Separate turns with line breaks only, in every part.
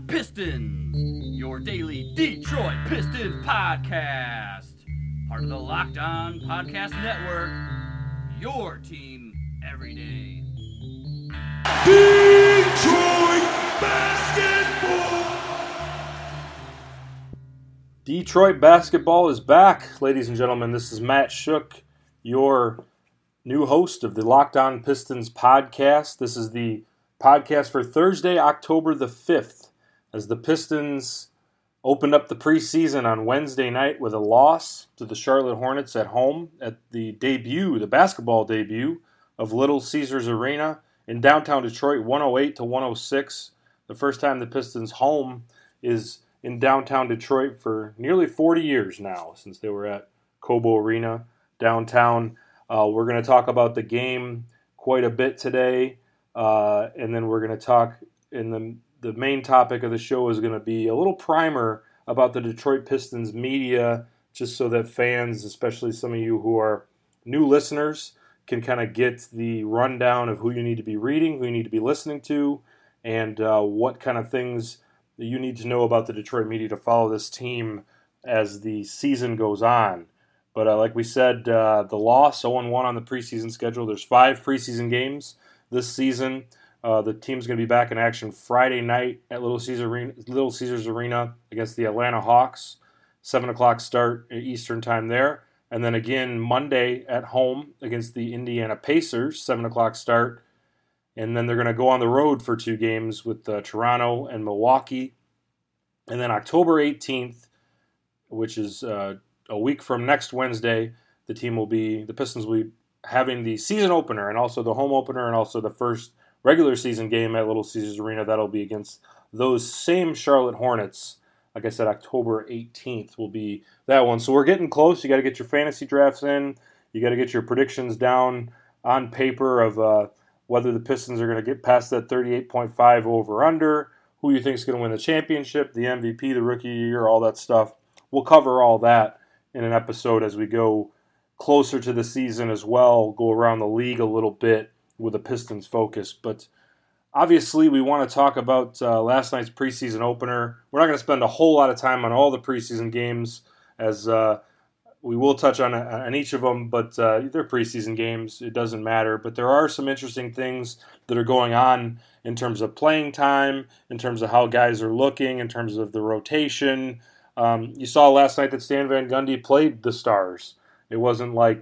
Pistons, your daily Detroit Pistons podcast. Part of the Locked On Podcast Network, your team every day.
Detroit basketball!
Detroit basketball is back, ladies and gentlemen. This is Matt Shook, your new host of the Locked On Pistons podcast. This is the podcast for Thursday, October the 5th, as the Pistons opened up the preseason on Wednesday night with a loss to the Charlotte Hornets at home at the basketball debut of Little Caesars Arena in downtown Detroit, 108-106. The first time the Pistons' home is in downtown Detroit for nearly 40 years now, since they were at Cobo Arena downtown. We're going to talk about the game quite a bit today, and then we're going to talk in the main topic of the show is going to be a little primer about the Detroit Pistons media, just so that fans, especially some of you who are new listeners, can kind of get the rundown of who you need to be reading, who you need to be listening to, and what kind of things that you need to know about the Detroit media to follow this team as the season goes on. But like we said, the loss, 0-1 on the preseason schedule. There's 5 preseason games this season. The team's going to be back in action Friday night at Little Caesars Arena against the Atlanta Hawks. 7 o'clock start Eastern time there. And then again Monday at home against the Indiana Pacers, 7 o'clock start. And then they're going to go on the road for 2 games with Toronto and Milwaukee. And then October 18th, which is a week from next Wednesday, the Pistons will be having the season opener and also the home opener and also the first regular season game at Little Caesars Arena. That'll be against those same Charlotte Hornets. Like I said, October 18th will be that one. So we're getting close. You got to get your fantasy drafts in. You got to get your predictions down on paper of whether the Pistons are going to get past that 38.5 over-under, who you think is going to win the championship, the MVP, the Rookie of the Year, all that stuff. We'll cover all that in an episode as we go closer to the season as well, go around the league a little bit with a Pistons focus. But obviously we want to talk about last night's preseason opener. We're not going to spend a whole lot of time on all the preseason games, as we will touch on each of them, but they're preseason games. It doesn't matter. But there are some interesting things that are going on in terms of playing time, in terms of how guys are looking, in terms of the rotation. You saw last night that Stan Van Gundy played the stars. It wasn't like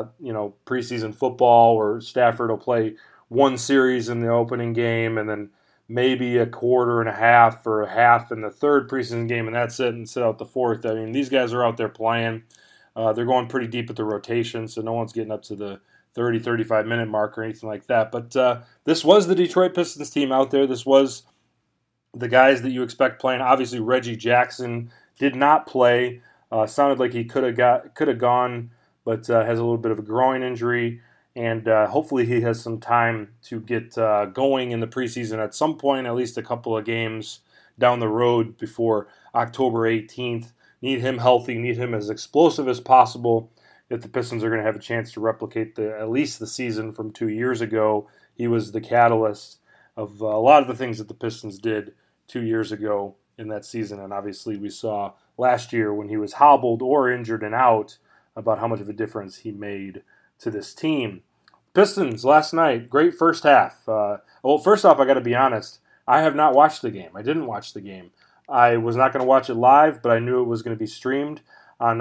preseason football where Stafford will play one series in the opening game and then maybe a quarter and a half or a half in the third preseason game, and that's it, and sit out the fourth. I mean, these guys are out there playing. They're going pretty deep at the rotation, so no one's getting up to the 30, 35-minute mark or anything like that. But this was the Detroit Pistons team out there. This was the guys that you expect playing. Obviously, Reggie Jackson did not play. Sounded like he could have gone, but has a little bit of a groin injury, and hopefully he has some time to get going in the preseason at some point, at least a couple of games down the road before October 18th. Need him healthy, need him as explosive as possible if the Pistons are going to have a chance to replicate at least the season from 2 years ago. He was the catalyst of a lot of the things that the Pistons did 2 years ago in that season, and obviously we saw last year when he was hobbled or injured and out about how much of a difference he made to this team. Pistons last night, great first half. First off, I got to be honest, I have not watched the game. I didn't watch the game. I was not going to watch it live, but I knew it was going to be streamed on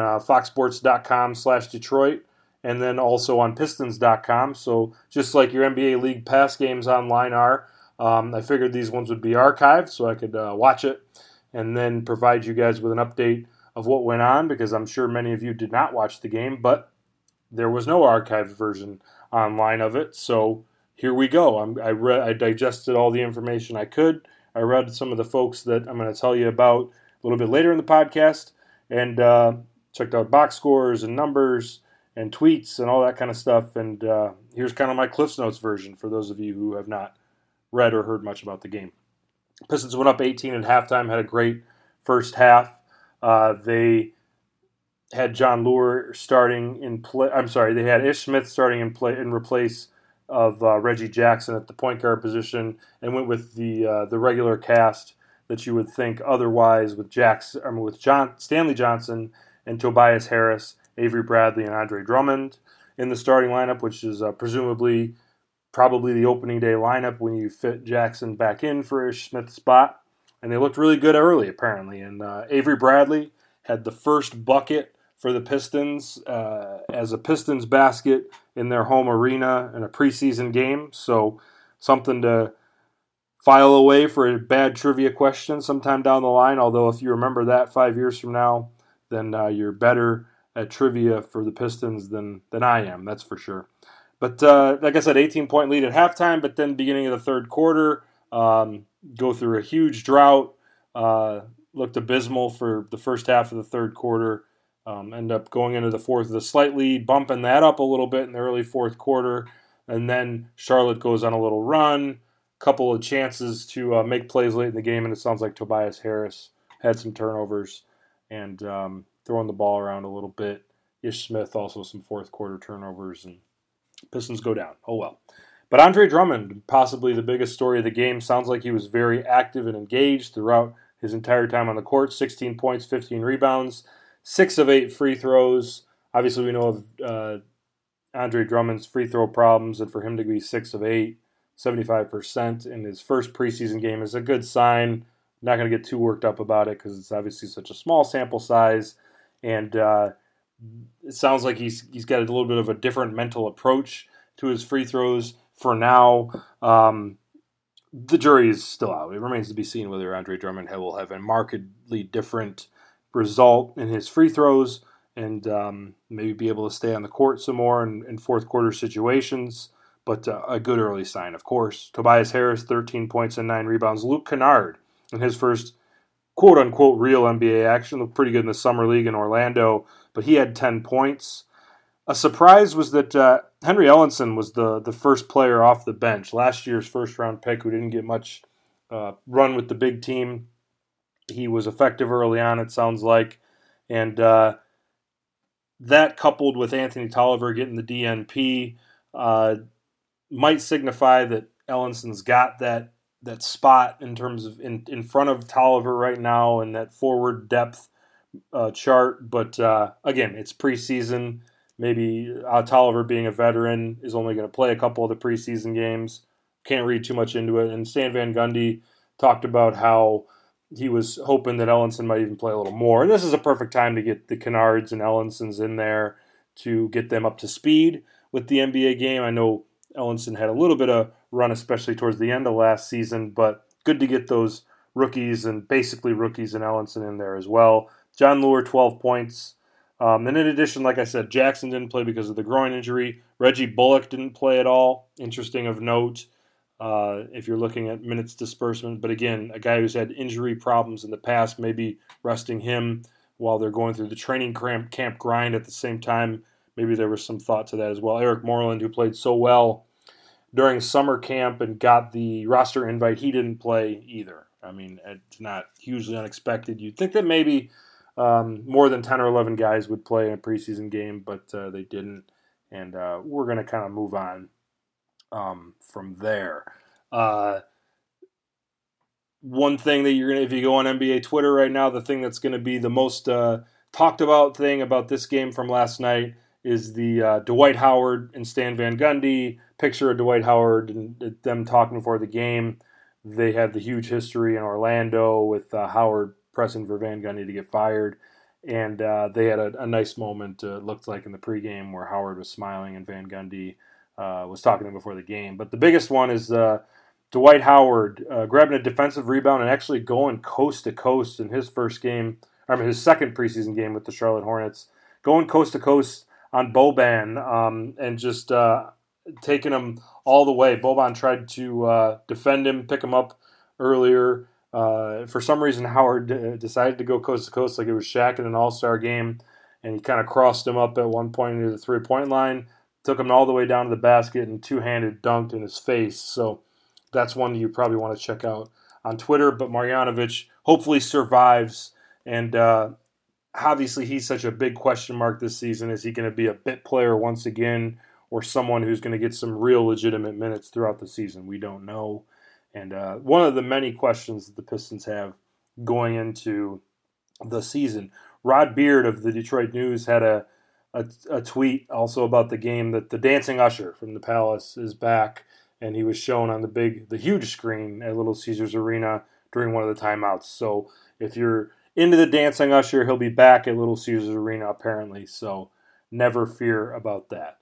foxsports.com/Detroit and then also on pistons.com. So just like your NBA League Pass games online are, I figured these ones would be archived so I could watch it and then provide you guys with an update of what went on, because I'm sure many of you did not watch the game, but there was no archived version online of it. So here we go. I digested all the information I could. I read some of the folks that I'm going to tell you about a little bit later in the podcast, and checked out box scores and numbers and tweets and all that kind of stuff. And here's kind of my Cliff's Notes version for those of you who have not read or heard much about the game. Pistons went up 18 at halftime, had a great first half. They had John Lure starting in play. I'm sorry, they had Ish Smith starting in play in replace of Reggie Jackson at the point guard position, and went with the regular cast that you would think otherwise with Stanley Johnson and Tobias Harris, Avery Bradley, and Andre Drummond in the starting lineup, which is presumably probably the opening day lineup when you fit Jackson back in for Ish Smith's spot. And they looked really good early, apparently. And Avery Bradley had the first bucket for the Pistons as a Pistons basket in their home arena in a preseason game. So something to file away for a bad trivia question sometime down the line. Although if you remember that 5 years from now, then you're better at trivia for the Pistons than I am, that's for sure. But like I said, 18-point lead at halftime, but then beginning of the third quarter, go through a huge drought, looked abysmal for the first half of the third quarter, end up going into the fourth with a slight lead, bumping that up a little bit in the early fourth quarter, and then Charlotte goes on a little run, couple of chances to make plays late in the game, and it sounds like Tobias Harris had some turnovers and throwing the ball around a little bit. Ish Smith also some fourth quarter turnovers, and Pistons go down. Oh well. But Andre Drummond, possibly the biggest story of the game, sounds like he was very active and engaged throughout his entire time on the court. 16 points, 15 rebounds, 6 of 8 free throws. Obviously, we know of Andre Drummond's free throw problems, and for him to be 6 of 8, 75% in his first preseason game is a good sign. Not going to get too worked up about it because it's obviously such a small sample size, and it sounds like he's got a little bit of a different mental approach to his free throws for now. The jury is still out. It remains to be seen whether Andre Drummond will have a markedly different result in his free throws and maybe be able to stay on the court some more in fourth quarter situations. But a good early sign, of course. Tobias Harris, 13 points and 9 rebounds. Luke Kennard, in his first quote-unquote real NBA action, looked pretty good in the Summer League in Orlando, but he had 10 points. A surprise was that Henry Ellenson was the first player off the bench, last year's first-round pick who didn't get much run with the big team. He was effective early on, it sounds like, and that coupled with Anthony Tolliver getting the DNP might signify that Ellenson's got that spot in terms of in front of Tolliver right now and that forward depth chart. But again, it's preseason. Maybe Tolliver, being a veteran, is only going to play a couple of the preseason games. Can't read too much into it. And Stan Van Gundy talked about how he was hoping that Ellenson might even play a little more. And this is a perfect time to get the Kennards and Ellensons in there to get them up to speed with the NBA game. I know Ellenson had a little bit of run, especially towards the end of last season, but good to get those rookies and basically rookies and Ellenson in there as well. John Lure, 12 points. And in addition, like I said, Jackson didn't play because of the groin injury. Reggie Bullock didn't play at all. Interesting of note if you're looking at minutes disbursement. But again, a guy who's had injury problems in the past, maybe resting him while they're going through the training camp grind at the same time. Maybe there was some thought to that as well. Eric Moreland, who played so well during summer camp and got the roster invite, he didn't play either. I mean, it's not hugely unexpected. You'd think that maybe more than 10 or 11 guys would play in a preseason game, but they didn't. And we're going to kind of move on from there. One thing that if you go on NBA Twitter right now, the thing that's going to be the most talked about thing about this game from last night is the Dwight Howard and Stan Van Gundy picture of Dwight Howard and them talking before the game. They had the huge history in Orlando with Howard pressing for Van Gundy to get fired. And they had a nice moment, it looked like, in the pregame where Howard was smiling and Van Gundy was talking to him before the game. But the biggest one is Dwight Howard grabbing a defensive rebound and actually going coast to coast in his his second preseason game with the Charlotte Hornets, going coast to coast on Boban and just taking him all the way. Boban tried to defend him, pick him up earlier. For some reason, Howard decided to go coast to coast like it was Shaq in an all-star game, and he kind of crossed him up at one point near the three-point line, took him all the way down to the basket, and two-handed dunked in his face. So that's one you probably want to check out on Twitter. But Marjanovic hopefully survives, and obviously he's such a big question mark this season. Is he going to be a bit player once again, or someone who's going to get some real legitimate minutes throughout the season? We don't know. And one of the many questions that the Pistons have going into the season. Rod Beard of the Detroit News had a tweet also about the game that the Dancing Usher from the Palace is back, and he was shown on the huge screen at Little Caesars Arena during one of the timeouts. So if you're into the Dancing Usher, he'll be back at Little Caesars Arena apparently, so never fear about that.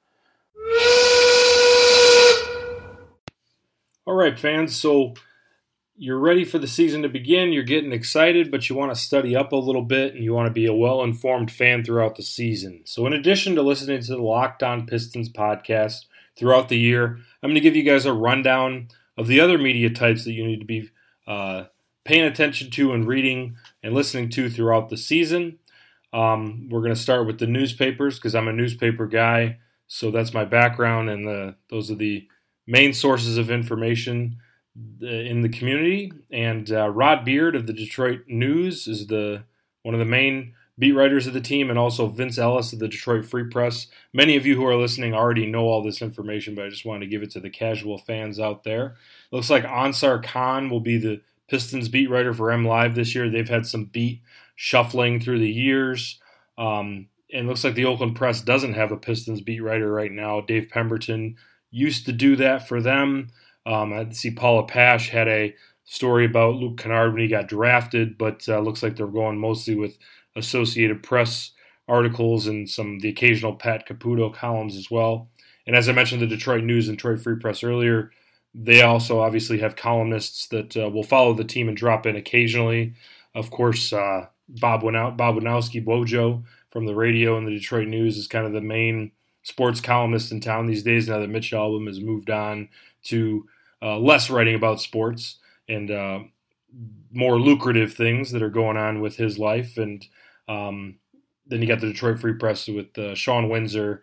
All right, fans, so you're ready for the season to begin. You're getting excited, but you want to study up a little bit, and you want to be a well-informed fan throughout the season. So in addition to listening to the Locked On Pistons podcast throughout the year, I'm going to give you guys a rundown of the other media types that you need to be paying attention to and reading and listening to throughout the season. We're going to start with the newspapers because I'm a newspaper guy, so that's my background, and those are the main sources of information in the community. And Rod Beard of the Detroit News is one of the main beat writers of the team, and also Vince Ellis of the Detroit Free Press. Many of you who are listening already know all this information, but I just wanted to give it to the casual fans out there. It looks like Ansar Khan will be the Pistons beat writer for MLive this year. They've had some beat shuffling through the years. And it looks like the Oakland Press doesn't have a Pistons beat writer right now. Dave Pemberton used to do that for them. I see Paula Pash had a story about Luke Kennard when he got drafted, but looks like they're going mostly with Associated Press articles and the occasional Pat Caputo columns as well. And as I mentioned, the Detroit News and Detroit Free Press earlier, they also obviously have columnists that will follow the team and drop in occasionally. Of course, Bob Winowski Bojo from the radio and the Detroit News is kind of the main sports columnist in town these days, now that Mitch Albom has moved on to less writing about sports and more lucrative things that are going on with his life. And then you got the Detroit Free Press with Sean Windsor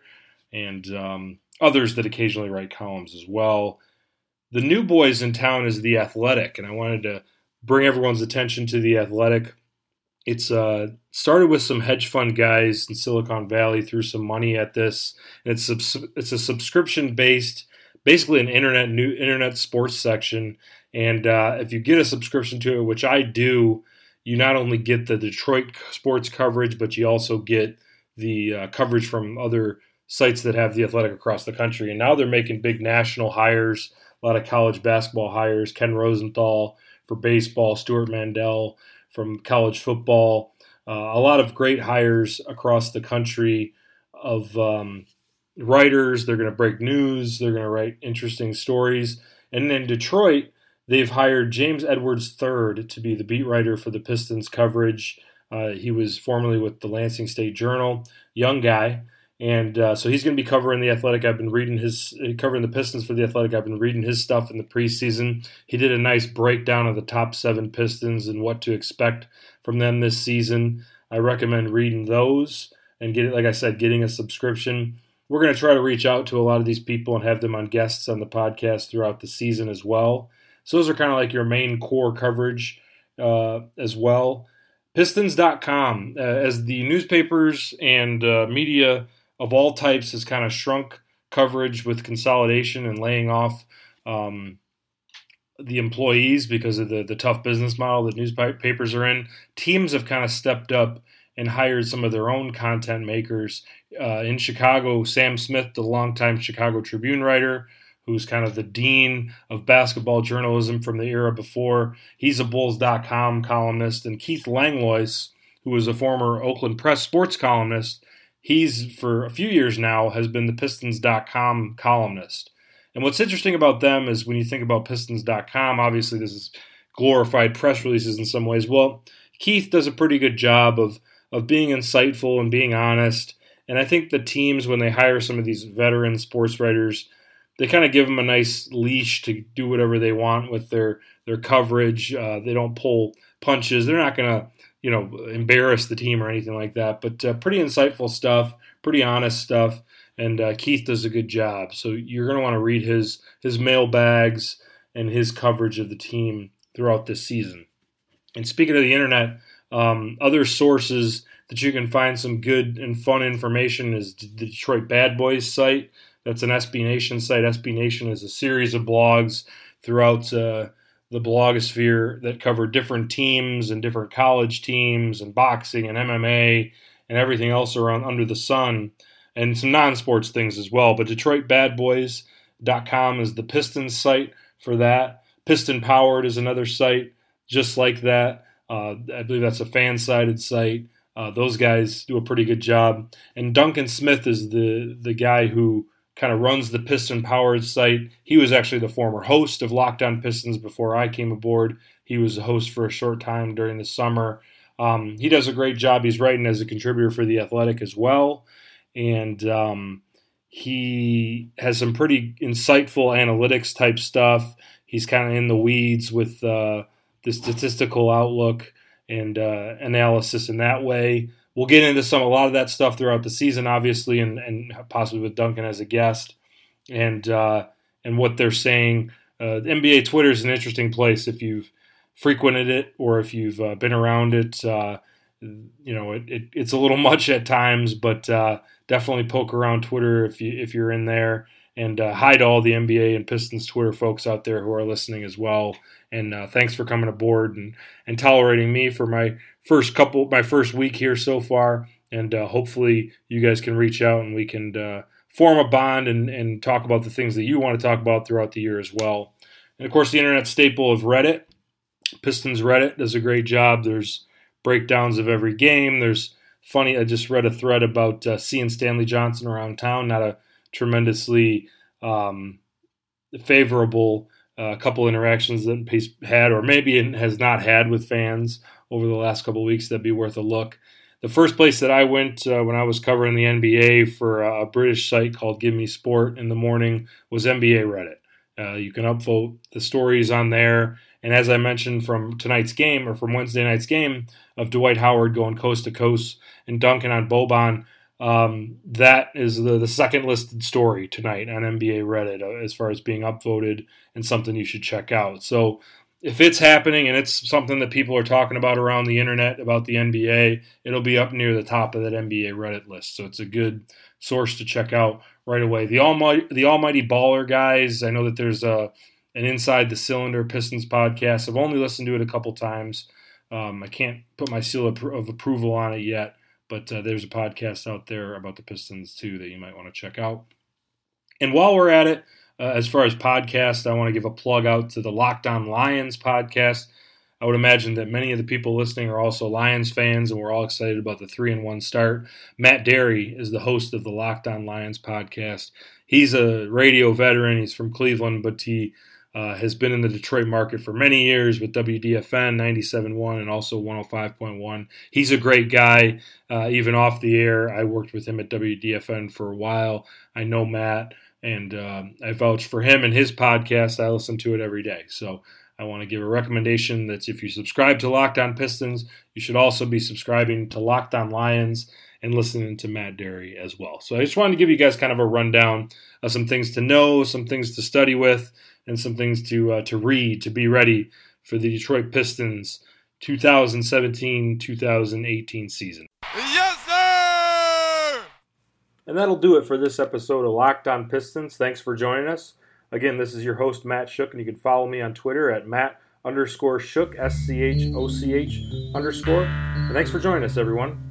and others that occasionally write columns as well. The new boys in town is The Athletic, and I wanted to bring everyone's attention to The Athletic. It's started with some hedge fund guys in Silicon Valley, threw some money at this. And it's a subscription-based, basically an internet sports section. And if you get a subscription to it, which I do, you not only get the Detroit sports coverage, but you also get the coverage from other sites that have The Athletic across the country. And now they're making big national hires, a lot of college basketball hires, Ken Rosenthal for baseball, Stuart Mandel from college football, a lot of great hires across the country of writers. They're going to break news. They're going to write interesting stories. And in Detroit, they've hired James Edwards III to be the beat writer for the Pistons coverage. He was formerly with the Lansing State Journal, young guy. And so he's going to be covering The Athletic. I've been reading covering the Pistons for The Athletic. I've been reading his stuff in the preseason. He did a nice breakdown of the top 7 Pistons and what to expect from them this season. I recommend reading those and getting a subscription. We're going to try to reach out to a lot of these people and have them on guests on the podcast throughout the season as well. So those are kind of like your main core coverage as well. Pistons.com, as the newspapers and media of all types has kind of shrunk coverage with consolidation and laying off the employees because of the tough business model that newspapers are in. Teams have kind of stepped up and hired some of their own content makers. In Chicago, Sam Smith, the longtime Chicago Tribune writer, who's kind of the dean of basketball journalism from the era before, he's a Bulls.com columnist. And Keith Langlois, who was a former Oakland Press sports columnist, he's, for a few years now, has been the Pistons.com columnist. And what's interesting about them is when you think about Pistons.com, obviously this is glorified press releases in some ways. Well, Keith does a pretty good job of being insightful and being honest. And I think the teams, when they hire some of these veteran sports writers, they kind of give them a nice leash to do whatever they want with their coverage. They don't pull punches. They're not going to embarrass the team or anything like that. But pretty insightful stuff, pretty honest stuff, and Keith does a good job. So you're going to want to read his mailbags and his coverage of the team throughout this season. And speaking of the internet, other sources that you can find some good and fun information is the Detroit Bad Boys site. That's an SB Nation site. SB Nation is a series of blogs throughout the blogosphere that cover different teams and different college teams and boxing and MMA and everything else around under the sun, and some non-sports things as well. But DetroitBadBoys.com is the Pistons site for that. Piston Powered is another site just like that. I believe that's a fan-sided site. Those guys do a pretty good job. And Duncan Smith is the guy who kind of runs the Piston Powered site. He was actually the former host of Locked On Pistons before I came aboard. He was a host for a short time during the summer. He does a great job. He's writing as a contributor for The Athletic as well. And he has some pretty insightful analytics type stuff. He's kind of in the weeds with the statistical outlook and analysis in that way. We'll get into a lot of that stuff throughout the season, obviously, and possibly with Duncan as a guest, and what they're saying. NBA Twitter is an interesting place if you've frequented it or if you've been around it. It's a little much at times, but definitely poke around Twitter if you're in there. And hi to all the NBA and Pistons Twitter folks out there who are listening as well. And thanks for coming aboard and tolerating me for my first week here so far. And hopefully you guys can reach out and we can form a bond and talk about the things that you want to talk about throughout the year as well. And of course, the internet staple of Reddit. Pistons Reddit does a great job. There's breakdowns of every game. There's funny. I just read a thread about seeing Stanley Johnson around town. Not a tremendously favorable couple interactions that he's had, or maybe has not had with fans over the last couple of weeks. That'd be worth a look. The first place that I went when I was covering the NBA for a British site called Give Me Sport in the morning was NBA Reddit. You can upvote the stories on there. And as I mentioned from tonight's game, or from Wednesday night's game, of Dwight Howard going coast to coast and dunking on Boban, that is the second listed story tonight on NBA Reddit as far as being upvoted and something you should check out. So if it's happening and it's something that people are talking about around the internet about the NBA, it'll be up near the top of that NBA Reddit list. So it's a good source to check out right away. The Almighty Baller guys, I know that there's an Inside the Cylinder Pistons podcast. I've only listened to it a couple times. I can't put my seal of approval on it yet, but there's a podcast out there about the Pistons too that you might want to check out. And while we're at it, as far as podcasts, I want to give a plug out to the Locked On Lions podcast. I would imagine that many of the people listening are also Lions fans, and we're all excited about the 3-1 start. Matt Derry is the host of the Locked On Lions podcast. He's a radio veteran. He's from Cleveland, but he has been in the Detroit market for many years with WDFN 97.1 and also 105.1. He's a great guy, even off the air. I worked with him at WDFN for a while. I know Matt, and I vouch for him and his podcast. I listen to it every day. So I want to give a recommendation that if you subscribe to Locked On Pistons, you should also be subscribing to Locked On Lions and listening to Matt Derry as well. So I just wanted to give you guys kind of a rundown of some things to know, some things to study with, and some things to read to be ready for the Detroit Pistons 2017-2018 season.
Yes, sir!
And that'll do it for this episode of Locked On Pistons. Thanks for joining us. Again, this is your host, Matt Shook, and you can follow me on Twitter at Matt_Shook, SCHOCH_. And thanks for joining us, everyone.